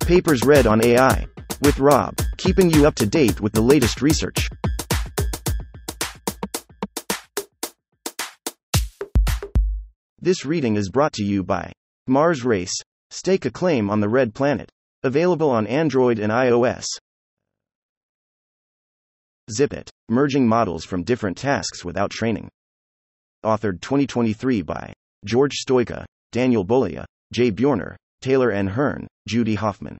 Papers read on AI. With Rob, keeping you up to date with the latest research. This reading is brought to you by Mars Race. Stake a claim on the Red Planet. Available on Android and iOS. Zipit. Merging models from different tasks without training. Authored 2023 by George Stoica, Daniel Bolia, Jay Bjorner, Taylor N. Hearn, Judy Hoffman.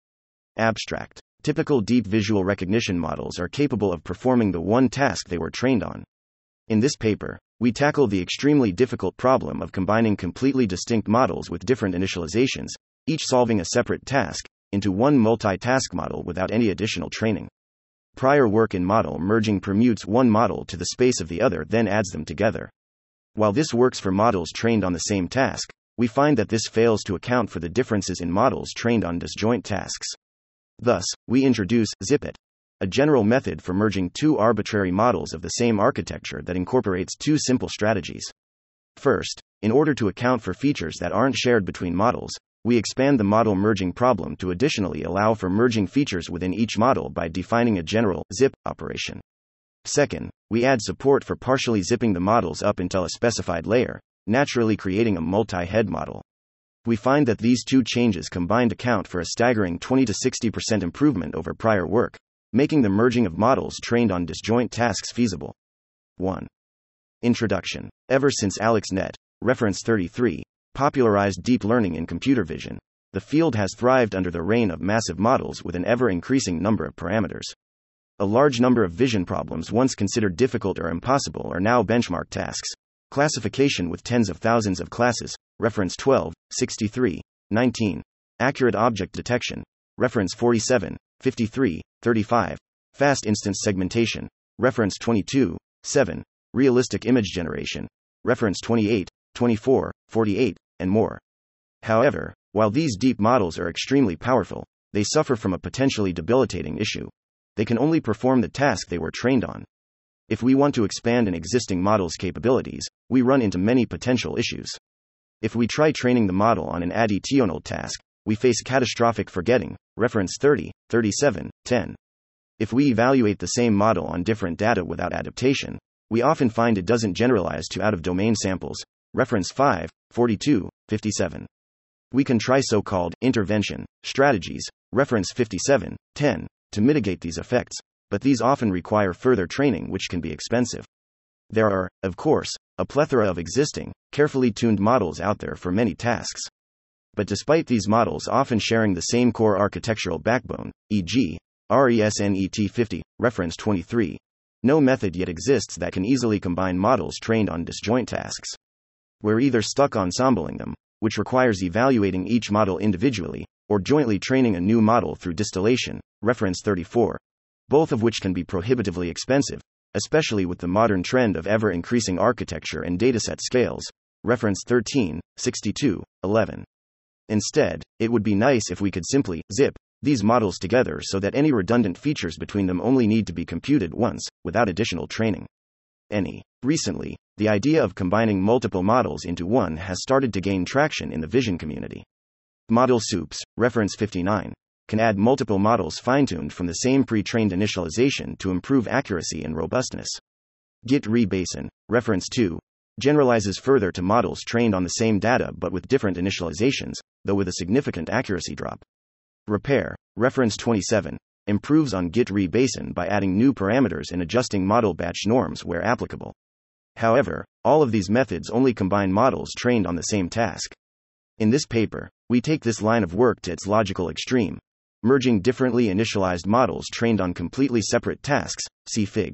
Abstract. Typical deep visual recognition models are capable of performing the one task they were trained on. In this paper, we tackle the extremely difficult problem of combining completely distinct models with different initializations, each solving a separate task, into one multi-task model without any additional training. Prior work in model merging permutes one model to the space of the other, then adds them together. While this works for models trained on the same task, we find that this fails to account for the differences in models trained on disjoint tasks. Thus, we introduce Zipit, a general method for merging two arbitrary models of the same architecture that incorporates two simple strategies. First, in order to account for features that aren't shared between models, we expand the model merging problem to additionally allow for merging features within each model by defining a general zip operation. Second, we add support for partially zipping the models up until a specified layer, naturally creating a multi-head model. We find that these two changes combined account for a staggering 20 to 60% improvement over prior work, making the merging of models trained on disjoint tasks feasible. 1. Introduction. Ever since AlexNet, reference 33, popularized deep learning in computer vision, the field has thrived under the reign of massive models with an ever-increasing number of parameters. A large number of vision problems once considered difficult or impossible are now benchmark tasks. Classification with tens of thousands of classes, reference 12, 63, 19. Accurate object detection, reference 47, 53, 35. Fast instance segmentation, reference 22, 7. Realistic image generation, reference 28, 24, 48, and more. However, while these deep models are extremely powerful, they suffer from a potentially debilitating issue. They can only perform the task they were trained on. If we want to expand an existing model's capabilities, we run into many potential issues. If we try training the model on an additional task, we face catastrophic forgetting, reference 30, 37, 10. If we evaluate the same model on different data without adaptation, we often find it doesn't generalize to out-of-domain samples, reference 5, 42, 57. We can try so-called intervention strategies, reference 57, 10, to mitigate these effects, but these often require further training which can be expensive. There are, of course, a plethora of existing, carefully tuned models out there for many tasks. But despite these models often sharing the same core architectural backbone, e.g., ResNet-50, reference 23, no method yet exists that can easily combine models trained on disjoint tasks. We're either stuck ensembling them, which requires evaluating each model individually, or jointly training a new model through distillation, reference 34, both of which can be prohibitively expensive, especially with the modern trend of ever-increasing architecture and dataset scales, reference 13, 62, 11. Instead, it would be nice if we could simply zip these models together so that any redundant features between them only need to be computed once, without additional training. Recently, the idea of combining multiple models into one has started to gain traction in the vision community. Model soups, reference 59, can add multiple models fine-tuned from the same pre-trained initialization to improve accuracy and robustness. Git-re-basin, reference 2, generalizes further to models trained on the same data but with different initializations, though with a significant accuracy drop. Repair, reference 27, improves on Git-re-basin by adding new parameters and adjusting model batch norms where applicable. However, all of these methods only combine models trained on the same task. In this paper, we take this line of work to its logical extreme, merging differently initialized models trained on completely separate tasks, see Fig.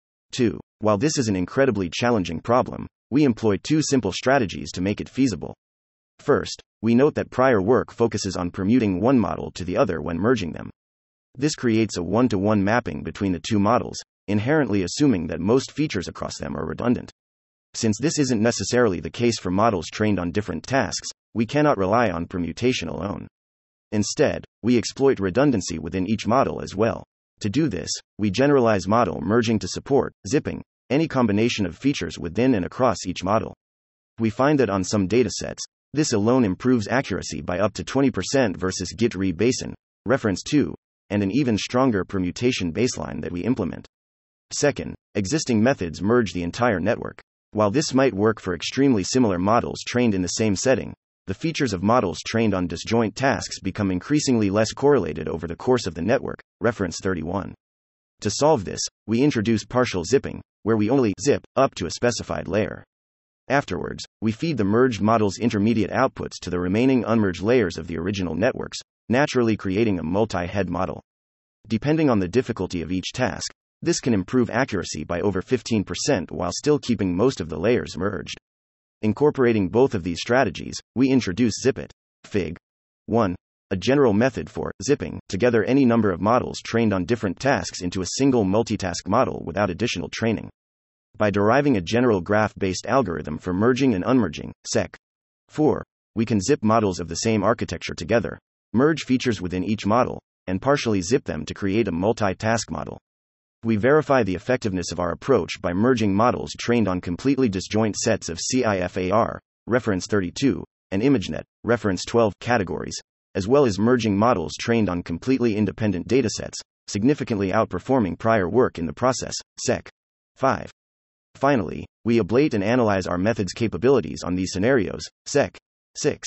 2. While this is an incredibly challenging problem, we employ two simple strategies to make it feasible. First, we note that prior work focuses on permuting one model to the other when merging them. This creates a one-to-one mapping between the two models, inherently assuming that most features across them are redundant. Since this isn't necessarily the case for models trained on different tasks, we cannot rely on permutation alone. Instead, we exploit redundancy within each model as well. To do this, we generalize model merging to support zipping any combination of features within and across each model. We find that on some datasets, this alone improves accuracy by up to 20% versus Git-re-basin, reference 2, and an even stronger permutation baseline that we implement. Second, existing methods merge the entire network. While this might work for extremely similar models trained in the same setting, the features of models trained on disjoint tasks become increasingly less correlated over the course of the network, reference 31. To solve this, we introduce partial zipping, where we only zip up to a specified layer. Afterwards, we feed the merged model's intermediate outputs to the remaining unmerged layers of the original networks, naturally creating a multi-head model. Depending on the difficulty of each task, this can improve accuracy by over 15% while still keeping most of the layers merged. Incorporating both of these strategies, we introduce Zipit. Fig. 1. A general method for zipping together any number of models trained on different tasks into a single multitask model without additional training. By deriving a general graph-based algorithm for merging and unmerging, Sec. 4, we can zip models of the same architecture together, merge features within each model, and partially zip them to create a multi-task model. We verify the effectiveness of our approach by merging models trained on completely disjoint sets of CIFAR, reference 32, and ImageNet, reference 12, categories, as well as merging models trained on completely independent datasets, significantly outperforming prior work in the process, Sec. 5. Finally, we ablate and analyze our method's capabilities on these scenarios, Sec. 6.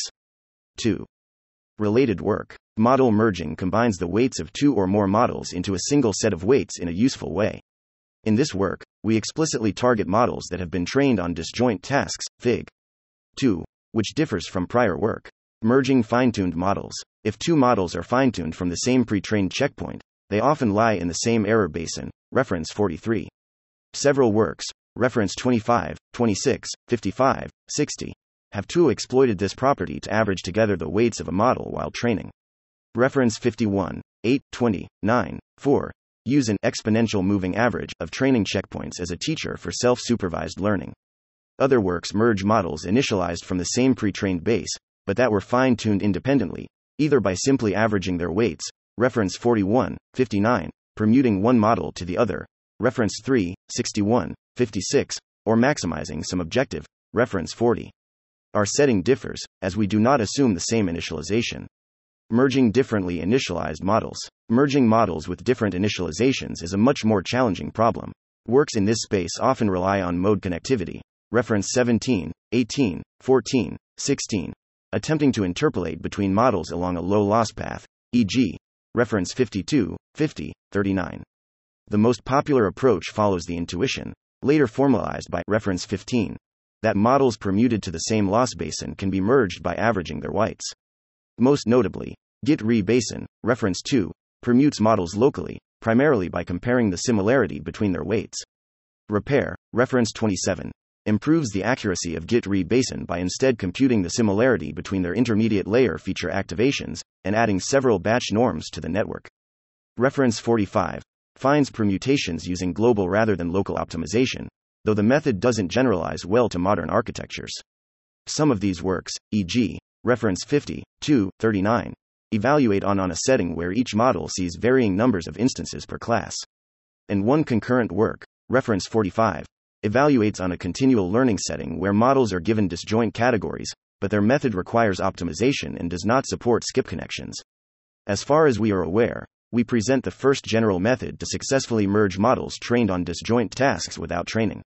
2. Related work. Model merging combines the weights of two or more models into a single set of weights in a useful way. In this work, we explicitly target models that have been trained on disjoint tasks, Fig. 2, which differs from prior work. Merging fine-tuned models. If two models are fine-tuned from the same pre-trained checkpoint, they often lie in the same error basin, reference 43. Several works, reference 25, 26, 55, 60, have too exploited this property to average together the weights of a model while training. Reference 51, 8, 20, 9, 4. Use an exponential moving average of training checkpoints as a teacher for self-supervised learning. Other works merge models initialized from the same pre-trained base, but that were fine-tuned independently, either by simply averaging their weights, reference 41, 59, permuting one model to the other, reference 3, 61, 56, or maximizing some objective, reference 40. Our setting differs, as we do not assume the same initialization. Merging differently initialized models. Merging models with different initializations is a much more challenging problem. Works in this space often rely on mode connectivity, reference 17, 18, 14, 16, attempting to interpolate between models along a low-loss path, e.g., reference 52, 50, 39. The most popular approach follows the intuition, later formalized by reference 15, that models permuted to the same loss basin can be merged by averaging their weights. Most notably, Git-Re basin, reference 2, permutes models locally, primarily by comparing the similarity between their weights. Repair, reference 27, improves the accuracy of Git-Re basin by instead computing the similarity between their intermediate layer feature activations, and adding several batch norms to the network. Reference 45, finds permutations using global rather than local optimization, though the method doesn't generalize well to modern architectures. Some of these works, e.g., reference 50, 2, 39, evaluate on a setting where each model sees varying numbers of instances per class. And one concurrent work, reference 45, evaluates on a continual learning setting where models are given disjoint categories, but their method requires optimization and does not support skip connections. As far as we are aware, we present the first general method to successfully merge models trained on disjoint tasks without training.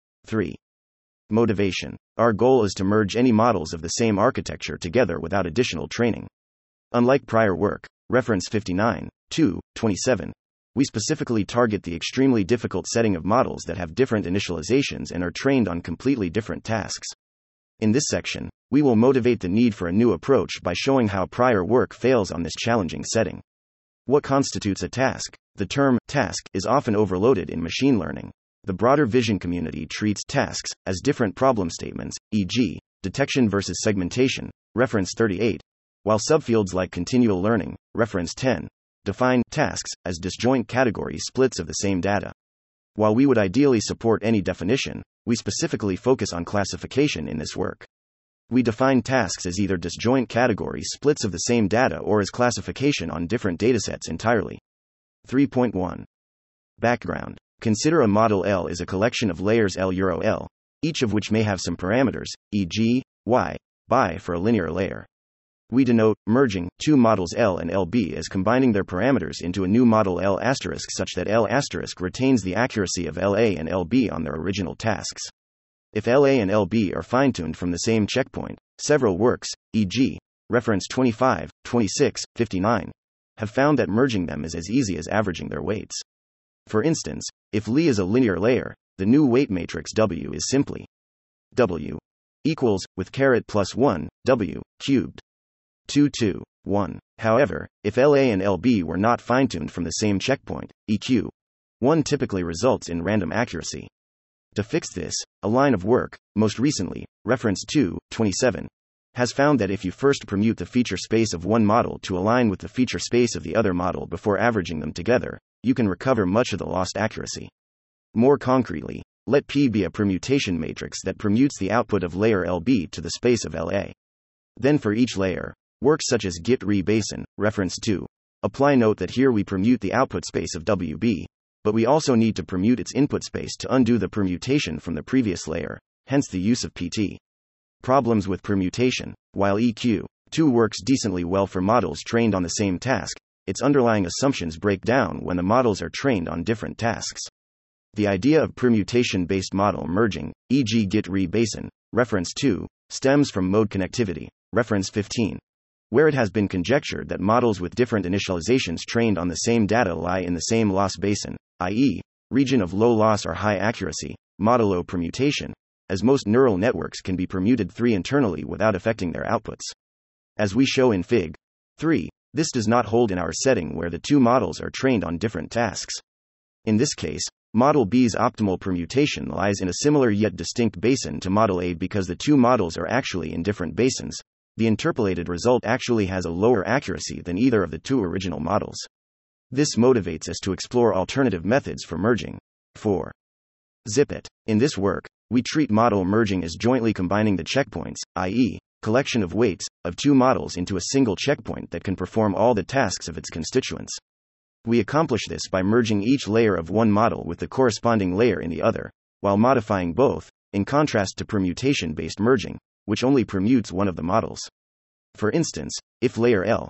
3. Motivation. Our goal is to merge any models of the same architecture together without additional training. Unlike prior work, reference 59, 2, 27, we specifically target the extremely difficult setting of models that have different initializations and are trained on completely different tasks. In this section, we will motivate the need for a new approach by showing how prior work fails on this challenging setting. What constitutes a task? The term task is often overloaded in machine learning. The broader vision community treats tasks as different problem statements, e.g., detection versus segmentation, reference 38, while subfields like continual learning, reference 10, define tasks as disjoint category splits of the same data. While we would ideally support any definition, we specifically focus on classification in this work. We define tasks as either disjoint category splits of the same data or as classification on different datasets entirely. 3.1. Background. Consider a model L is a collection of layers L, each of which may have some parameters, e.g., y, by for a linear layer. We denote merging two models L and LB as combining their parameters into a new model L** such that L** retains the accuracy of LA and LB on their original tasks. If LA and LB are fine-tuned from the same checkpoint, several works, e.g., reference 25, 26, 59, have found that merging them is as easy as averaging their weights. For instance, if Li is a linear layer, the new weight matrix W is simply W equals, with caret plus 1, W cubed. 2, 2, 1. However, if LA and LB were not fine-tuned from the same checkpoint, EQ 1 typically results in random accuracy. To fix this, a line of work, most recently, reference 2, 27, has found that if you first permute the feature space of one model to align with the feature space of the other model before averaging them together, you can recover much of the lost accuracy. More concretely, let P be a permutation matrix that permutes the output of layer LB to the space of LA. Then for each layer, works such as Git-re basin, reference 2, apply. Note that here we permute the output space of WB, but we also need to permute its input space to undo the permutation from the previous layer, hence the use of PT. Problems with permutation. While EQ 2 works decently well for models trained on the same task, its underlying assumptions break down when the models are trained on different tasks. The idea of permutation-based model merging, e.g. Git-re basin, reference 2, stems from mode connectivity, reference 15, where it has been conjectured that models with different initializations trained on the same data lie in the same loss basin, i.e., region of low loss or high accuracy, modulo permutation, as most neural networks can be permuted 3 internally without affecting their outputs. As we show in Fig. 3, this does not hold in our setting where the two models are trained on different tasks. In this case, Model B's optimal permutation lies in a similar yet distinct basin to Model A because the two models are actually in different basins. The interpolated result actually has a lower accuracy than either of the two original models. This motivates us to explore alternative methods for merging. 4. Zipit. In this work, we treat model merging as jointly combining the checkpoints, i.e., collection of weights, of two models into a single checkpoint that can perform all the tasks of its constituents. We accomplish this by merging each layer of one model with the corresponding layer in the other, while modifying both, in contrast to permutation-based merging, which only permutes one of the models. For instance, if layer L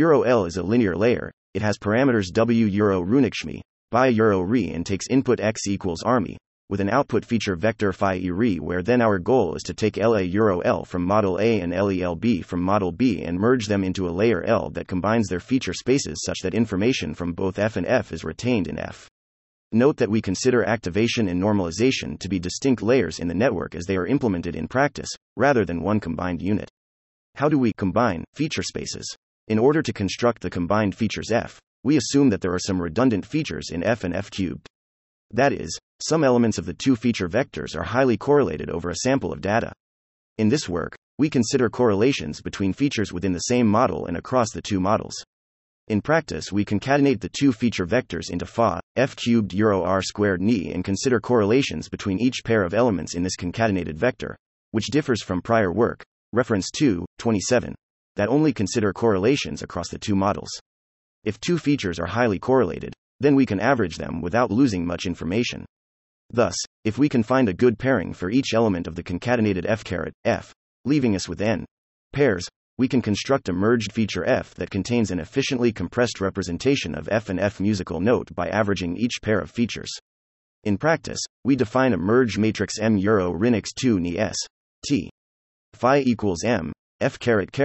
is a linear layer, it has parameters W Runixmi, by Re and takes input x equals army, with an output feature vector phi re, where then our goal is to take LA L from model A and LELB from model B and merge them into a layer L that combines their feature spaces such that information from both F and F is retained in F. Note that we consider activation and normalization to be distinct layers in the network as they are implemented in practice, rather than one combined unit. How do we combine feature spaces? In order to construct the combined features F, we assume that there are some redundant features in F and F cubed. That is, some elements of the two feature vectors are highly correlated over a sample of data. In this work, we consider correlations between features within the same model and across the two models. In practice, we concatenate the two feature vectors into Fa, F cubed R squared Ni and consider correlations between each pair of elements in this concatenated vector, which differs from prior work, reference 2, 27, that only consider correlations across the two models. If two features are highly correlated, then we can average them without losing much information. Thus, if we can find a good pairing for each element of the concatenated F, leaving us with n pairs, we can construct a merged feature F that contains an efficiently compressed representation of F and F musical note by averaging each pair of features. In practice, we define a merge matrix M Rinix 2 Ni S T phi equals M F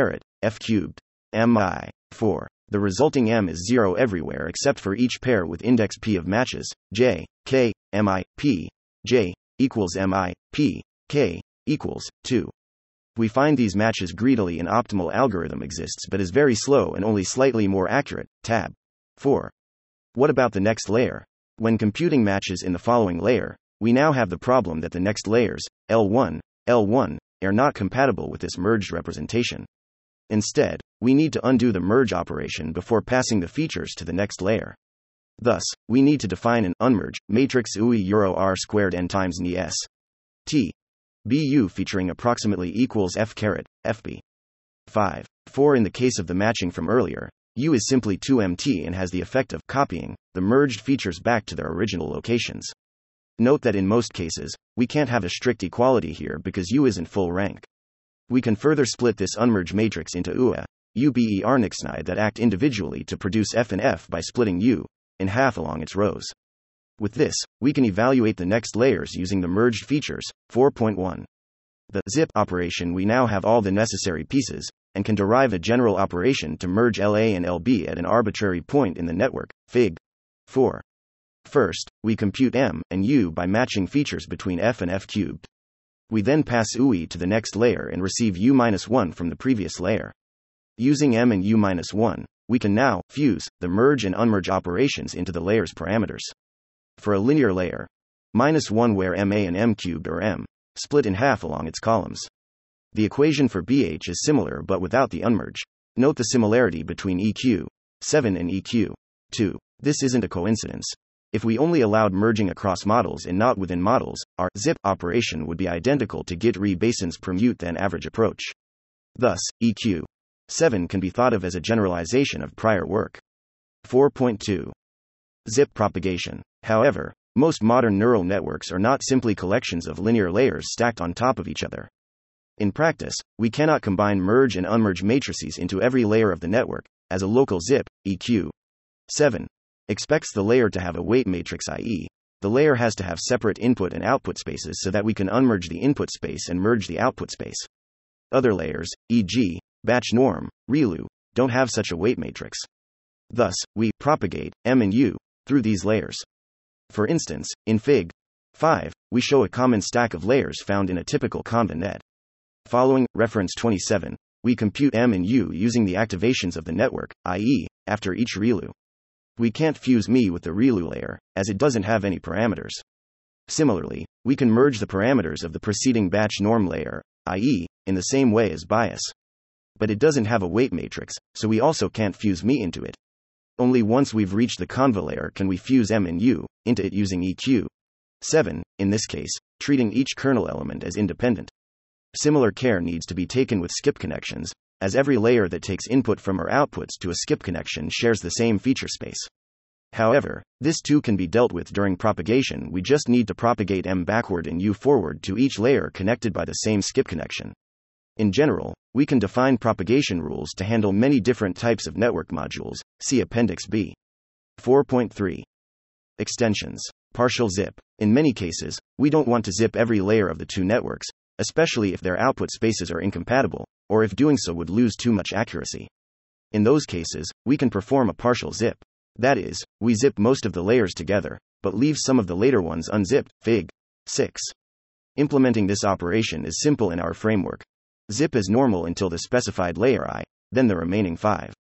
F cubed Mi 4. The resulting M is 0 everywhere except for each pair with index P of matches, J, K, Mi, P, J, equals Mi, P, K, equals 2. We find these matches greedily. An optimal algorithm exists but is very slow and only slightly more accurate, tab. 4. What about the next layer? When computing matches in the following layer, we now have the problem that the next layers, L1, are not compatible with this merged representation. Instead, we need to undo the merge operation before passing the features to the next layer. Thus, we need to define an unmerge matrix UI R squared n times Ni S T BU featuring approximately equals F FB. 5. 4. In the case of the matching from earlier, U is simply 2MT and has the effect of copying the merged features back to their original locations. Note that in most cases, we can't have a strict equality here because U isn't full rank. We can further split this unmerged matrix into UA, UBERNixNI that act individually to produce F and F by splitting U in half along its rows. With this, we can evaluate the next layers using the merged features. 4.1. The zip operation. We now have all the necessary pieces, and can derive a general operation to merge LA and LB at an arbitrary point in the network. Fig. 4. First, we compute M and U by matching features between F and F cubed. We then pass UI to the next layer and receive U-1 from the previous layer. Using M and U-1, we can now fuse the merge and unmerge operations into the layer's parameters. For a linear layer, -1 where MA and M cubed or M split in half along its columns. The equation for BH is similar but without the unmerge. Note the similarity between EQ7 and EQ2. This isn't a coincidence. If we only allowed merging across models and not within models, our zip operation would be identical to Git rebasen's permute then average approach. Thus, EQ7 can be thought of as a generalization of prior work. 4.2. Zip propagation. However, most modern neural networks are not simply collections of linear layers stacked on top of each other. In practice, we cannot combine merge and unmerge matrices into every layer of the network, as a local zip, EQ7, expects the layer to have a weight matrix, i.e., the layer has to have separate input and output spaces so that we can unmerge the input space and merge the output space. Other layers, e.g., batch norm, ReLU, don't have such a weight matrix. Thus, we propagate M and U through these layers. For instance, in Fig. 5, we show a common stack of layers found in a typical Conva net. Following reference 27, we compute M and U using the activations of the network, i.e., after each ReLU. We can't fuse ME with the ReLU layer, as it doesn't have any parameters. Similarly, we can merge the parameters of the preceding batch norm layer, i.e., in the same way as bias. But it doesn't have a weight matrix, so we also can't fuse ME into it. Only once we've reached the Conva layer can we fuse M and U into it using EQ7, in this case, treating each kernel element as independent. Similar care needs to be taken with skip connections, as every layer that takes input from or outputs to a skip connection shares the same feature space. However, this too can be dealt with during propagation. We just need to propagate M backward and U forward to each layer connected by the same skip connection. In general, we can define propagation rules to handle many different types of network modules. See Appendix B. 4.3. Extensions. Partial zip. In many cases, we don't want to zip every layer of the two networks, especially if their output spaces are incompatible, or if doing so would lose too much accuracy. In those cases, we can perform a partial zip. That is, we zip most of the layers together, but leave some of the later ones unzipped. Fig. 6. Implementing this operation is simple in our framework. Zip as normal until the specified layer I, then the remaining 5.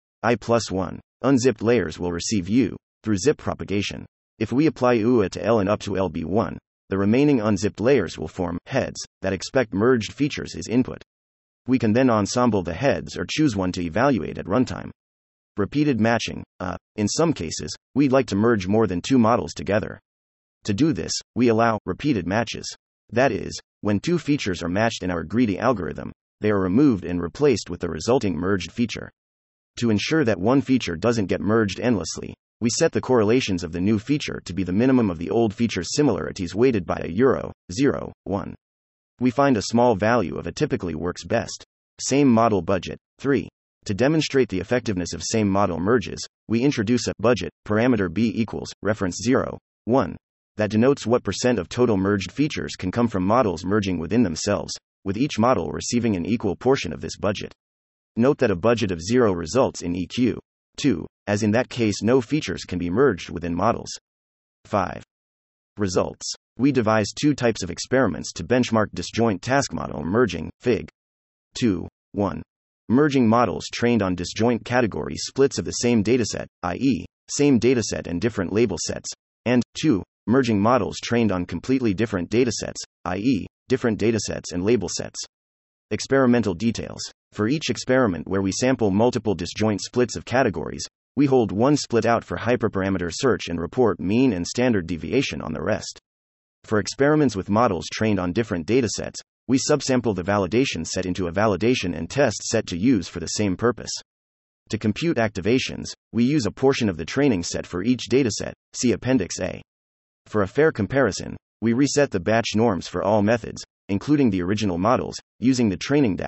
I+1 unzipped layers will receive U through zip propagation. If we apply UA to L and up to LB1, the remaining unzipped layers will form heads that expect merged features as input. We can then ensemble the heads or choose one to evaluate at runtime. Repeated matching. In some cases, we'd like to merge more than two models together. To do this, we allow repeated matches. That is, when two features are matched in our greedy algorithm, they are removed and replaced with the resulting merged feature. To ensure that one feature doesn't get merged endlessly, we set the correlations of the new feature to be the minimum of the old feature's similarities weighted by a euro, 0, 1. We find a small value of a typically works best. Same model budget. 3. To demonstrate the effectiveness of same model merges, we introduce a budget parameter B equals reference 0, 1. That denotes what % of total merged features can come from models merging within themselves, with each model receiving an equal portion of this budget. Note that a budget of 0 results in EQ2, as in that case no features can be merged within models. 5. Results. We devise two types of experiments to benchmark disjoint task model merging. Fig. 2. 1. Merging models trained on disjoint category splits of the same dataset, i.e., same dataset and different label sets, and 2. Merging models trained on completely different datasets, i.e., different datasets and label sets. Experimental details. For each experiment where we sample multiple disjoint splits of categories, we hold one split out for hyperparameter search and report mean and standard deviation on the rest. For experiments with models trained on different datasets, we subsample the validation set into a validation and test set to use for the same purpose. To compute activations, we use a portion of the training set for each dataset. See Appendix A. For a fair comparison, we reset the batch norms for all methods, including the original models, using the training data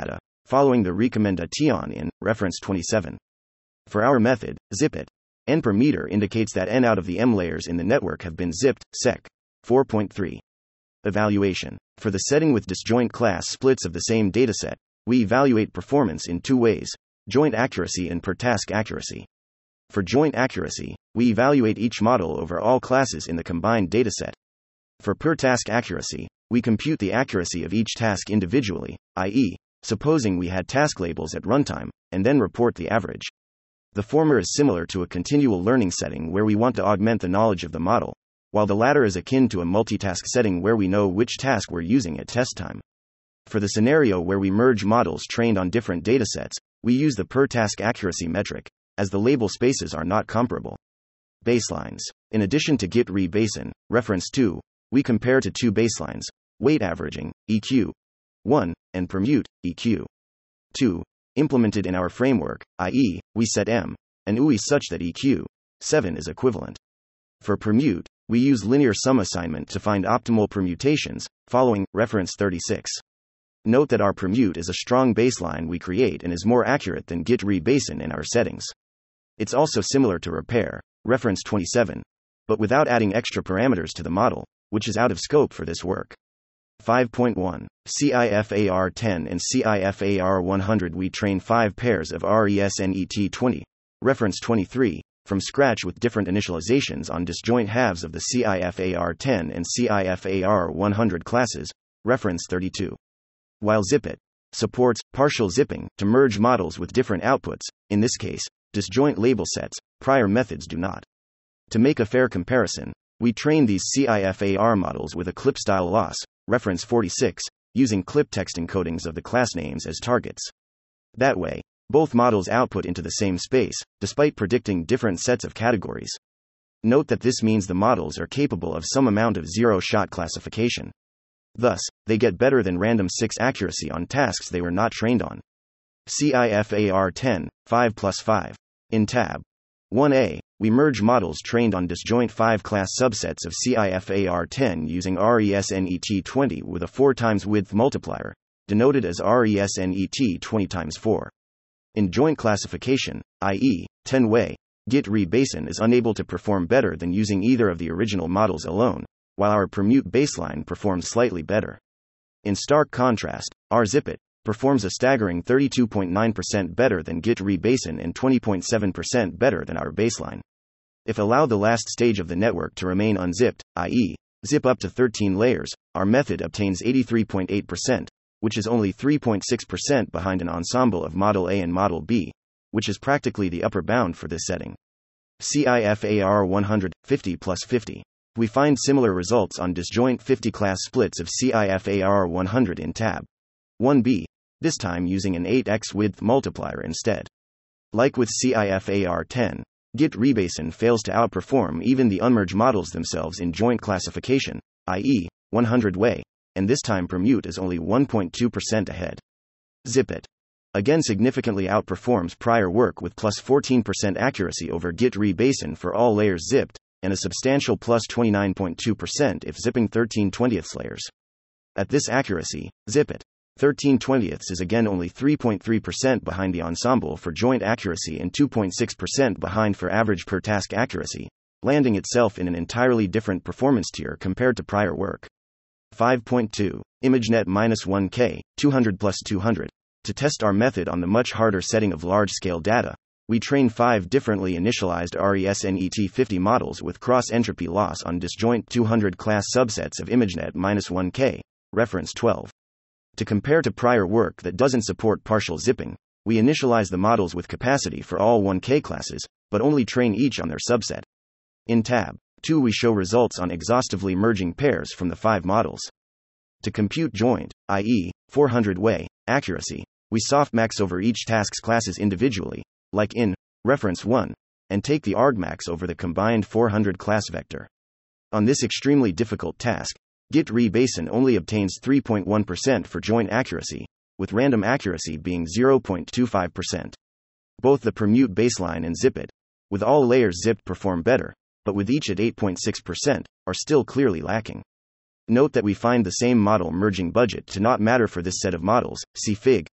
following the recommendation in reference 27. For our method, zipit, n per meter indicates that n out of the m layers in the network have been zipped, sec. 4.3. Evaluation. For the setting with disjoint class splits of the same dataset, we evaluate performance in two ways: joint accuracy and per task accuracy. For joint accuracy, we evaluate each model over all classes in the combined dataset. For per task accuracy, we compute the accuracy of each task individually, i.e., supposing we had task labels at runtime, and then report the average. The former is similar to a continual learning setting where we want to augment the knowledge of the model, while the latter is akin to a multitask setting where we know which task we're using at test time. For the scenario where we merge models trained on different datasets, we use the per task accuracy metric, as the label spaces are not comparable. Baselines. In addition to Git rebasin, reference 2, we compare to two baselines: weight averaging, EQ 1, and permute, EQ 2, implemented in our framework, i.e., we set M and UI such that EQ 7 is equivalent. For permute, we use linear sum assignment to find optimal permutations, following reference 36. Note that our permute is a strong baseline we create and is more accurate than Git rebasin in our settings. It's also similar to repair, reference 27, but without adding extra parameters to the model, which is out of scope for this work. 5.1. CIFAR 10 and CIFAR 100. We train 5 pairs of RESNET 20, reference 23, from scratch with different initializations on disjoint halves of the CIFAR 10 and CIFAR 100 classes, reference 32. While zipit supports partial zipping to merge models with different outputs, in this case, disjoint label sets, prior methods do not. To make a fair comparison, we train these CIFAR models with a clip style loss, reference 46, using clip text encodings of the class names as targets. That way, both models output into the same space, despite predicting different sets of categories. Note that this means the models are capable of some amount of zero-shot classification. Thus, they get better than random 6 accuracy on tasks they were not trained on. CIFAR 10, 5 plus 5. In tab 1a, we merge models trained on disjoint 5 class subsets of CIFAR 10 using RESNET 20 with a 4 times width multiplier, denoted as RESNET 20 times 4. In joint classification, i.e., 10-way, Git rebasin is unable to perform better than using either of the original models alone, while our permute baseline performs slightly better. In stark contrast, our zipit performs a staggering 32.9% better than Git rebasin and 20.7% better than our baseline. If allow the last stage of the network to remain unzipped, i.e., zip up to 13 layers, our method obtains 83.8%, which is only 3.6% behind an ensemble of Model A and Model B, which is practically the upper bound for this setting. CIFAR 100, 50 plus 50. We find similar results on disjoint 50 class splits of CIFAR 100 in tab 1b, this time using an 8x width multiplier instead. Like with CIFAR 10, Git rebasin fails to outperform even the unmerged models themselves in joint classification, i.e., 100-way, and this time permute is only 1.2% ahead. Zipit again significantly outperforms prior work with plus 14% accuracy over Git rebasin for all layers zipped, and a substantial plus 29.2% if zipping 13/20 layers. At this accuracy, zipit 13/20 is again only 3.3% behind the ensemble for joint accuracy and 2.6% behind for average per task accuracy, landing itself in an entirely different performance tier compared to prior work. 5.2. ImageNet -1K, 200 plus 200. To test our method on the much harder setting of large-scale data, we train 5 differently initialized RESNET 50 models with cross-entropy loss on disjoint 200 class subsets of ImageNet -1K, reference 12. To compare to prior work that doesn't support partial zipping, we initialize the models with capacity for all 1K classes, but only train each on their subset. In tab 2 we show results on exhaustively merging pairs from the 5 models. To compute joint, i.e., 400-way, accuracy, we softmax over each task's classes individually, like in reference 1, and take the argmax over the combined 400 class vector. On this extremely difficult task, Git rebasin only obtains 3.1% for joint accuracy, with random accuracy being 0.25%. Both the permute baseline and zipit, with all layers zipped, perform better, but with each at 8.6%, are still clearly lacking. Note that we find the same model merging budget to not matter for this set of models, see Fig.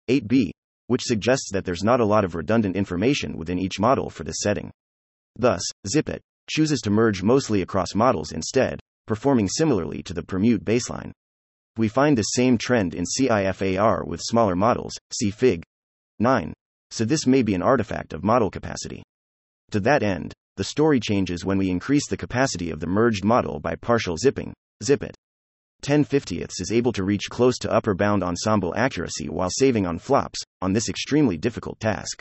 8b, which suggests that there's not a lot of redundant information within each model for this setting. Thus, ZipIt chooses to merge mostly across models instead, performing similarly to the permute baseline. We find the same trend in CIFAR with smaller models, see Fig. 9. So this may be an artifact of model capacity. To that end, the story changes when we increase the capacity of the merged model by partial zipping. ZipIt 10/50 is able to reach close to upper bound ensemble accuracy while saving on flops, on this extremely difficult task.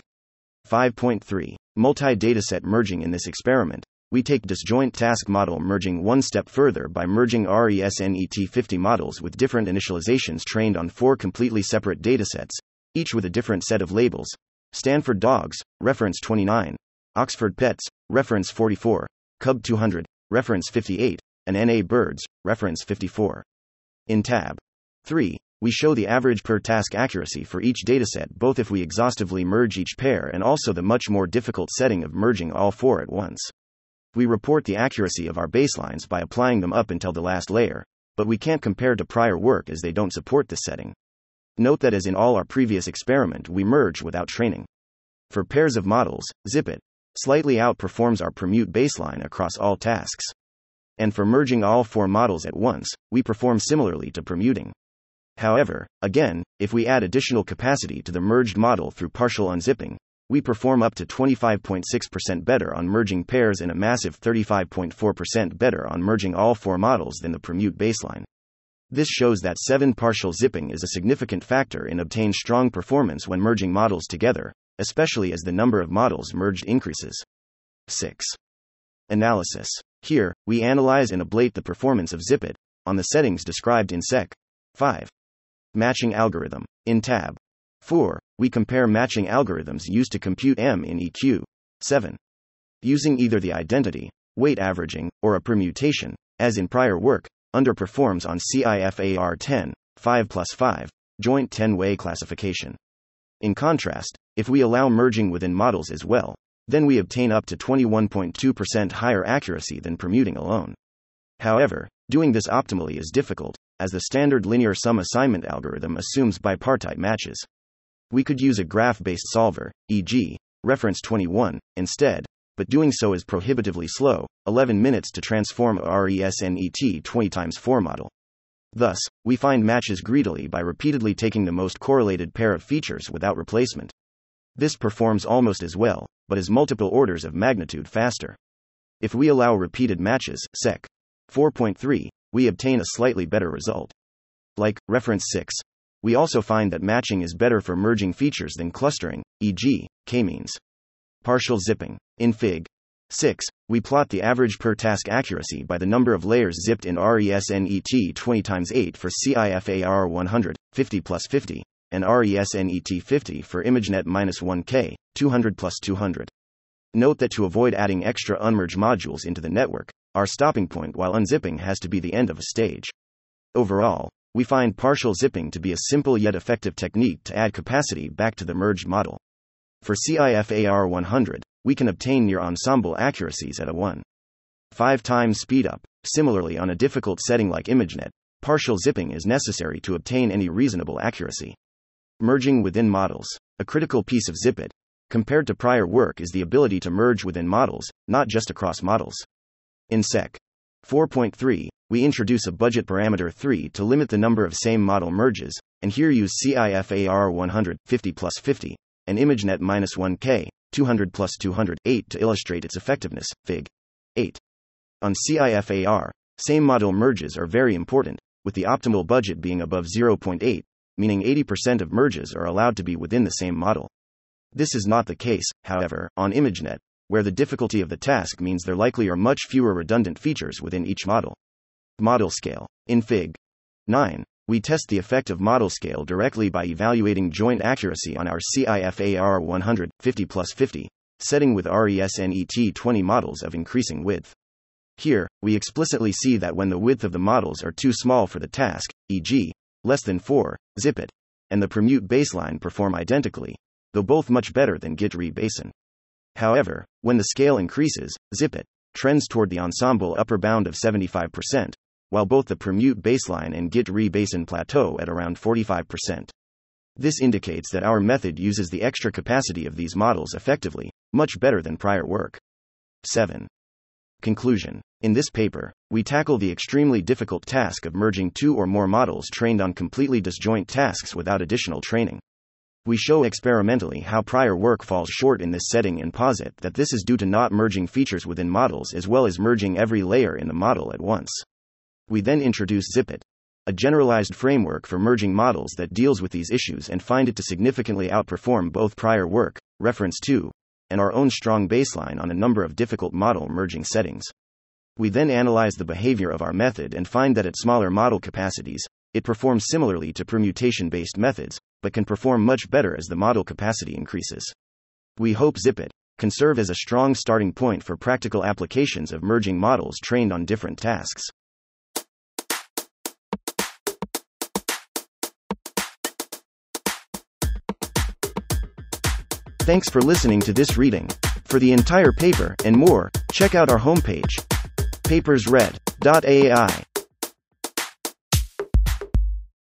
5.3. Multi-dataset merging. In this experiment, we take disjoint task model merging one step further by merging RESNET 50 models with different initializations trained on 4 completely separate datasets, each with a different set of labels: Stanford Dogs, reference 29, Oxford Pets, reference 44, Cub 200, reference 58, and NA Birds, reference 54. In tab 3, we show the average per task accuracy for each dataset, both if we exhaustively merge each pair and also the much more difficult setting of merging all 4 at once. We report the accuracy of our baselines by applying them up until the last layer, but we can't compare to prior work as they don't support this setting. Note that as in all our previous experiment, we merge without training. For pairs of models, ZipIt slightly outperforms our permute baseline across all tasks. And for merging all 4 models at once, we perform similarly to permuting. However, again, if we add additional capacity to the merged model through partial unzipping, we perform up to 25.6% better on merging pairs and a massive 35.4% better on merging all 4 models than the permute baseline. This shows that 7 partial zipping is a significant factor in obtaining strong performance when merging models together, especially as the number of models merged increases. 6. Analysis. Here, we analyze and ablate the performance of ZipIt on the settings described in Sec. 5. Matching algorithm. In tab 4, we compare matching algorithms used to compute M in EQ. 7. Using either the identity, weight averaging, or a permutation, as in prior work, underperforms on CIFAR 10, 5+5, joint 10-way classification. In contrast, if we allow merging within models as well, then we obtain up to 21.2% higher accuracy than permuting alone. However, doing this optimally is difficult, as the standard linear sum assignment algorithm assumes bipartite matches. We could use a graph-based solver, e.g., reference 21, instead, but doing so is prohibitively slow, 11 minutes to transform a RESNET 20x4 model. Thus, we find matches greedily by repeatedly taking the most correlated pair of features without replacement. This performs almost as well, but is multiple orders of magnitude faster. If we allow repeated matches, Sec. 4.3, we obtain a slightly better result. Like, reference 6, we also find that matching is better for merging features than clustering, e.g., k-means. Partial zipping. In Fig. 6, we plot the average per task accuracy by the number of layers zipped in RESNET 20x8 for CIFAR 100, 50+50, and RESNET 50 for ImageNet -1K, 200+200. Note that to avoid adding extra unmerged modules into the network, our stopping point while unzipping has to be the end of a stage. Overall, we find partial zipping to be a simple yet effective technique to add capacity back to the merged model. For CIFAR 100, we can obtain near ensemble accuracies at a 1.5 times speedup. Similarly, on a difficult setting like ImageNet, partial zipping is necessary to obtain any reasonable accuracy. Merging within models. A critical piece of ZipIt, compared to prior work, is the ability to merge within models, not just across models. In Sec. 4.3, we introduce a budget parameter 3 to limit the number of same model merges, and here use CIFAR 100, 50+50, and ImageNet -1K, 200+200, 8 to illustrate its effectiveness, Fig. 8. On CIFAR, same model merges are very important, with the optimal budget being above 0.8, meaning 80% of merges are allowed to be within the same model. This is not the case, however, on ImageNet, where the difficulty of the task means there likely are much fewer redundant features within each model. Model scale. In Fig. 9, we test the effect of model scale directly by evaluating joint accuracy on our CIFAR 100, 50+50, setting with RESNET 20 models of increasing width. Here, we explicitly see that when the width of the models are too small for the task, e.g., less than 4, ZipIt, and the permute baseline perform identically, though both much better than Git-re basin. However, when the scale increases, ZipIt trends toward the ensemble upper bound of 75%, while both the permute baseline and Git-re basin plateau at around 45%. This indicates that our method uses the extra capacity of these models effectively, much better than prior work. 7. Conclusion. In this paper, we tackle the extremely difficult task of merging two or more models trained on completely disjoint tasks without additional training. We show experimentally how prior work falls short in this setting and posit that this is due to not merging features within models as well as merging every layer in the model at once. We then introduce ZipIt, a generalized framework for merging models that deals with these issues, and find it to significantly outperform both prior work, reference 2, and our own strong baseline on a number of difficult model merging settings. We then analyze the behavior of our method and find that at smaller model capacities, it performs similarly to permutation-based methods, but can perform much better as the model capacity increases. We hope ZipIt can serve as a strong starting point for practical applications of merging models trained on different tasks. Thanks for listening to this reading. For the entire paper and more, check out our homepage, papersread.ai.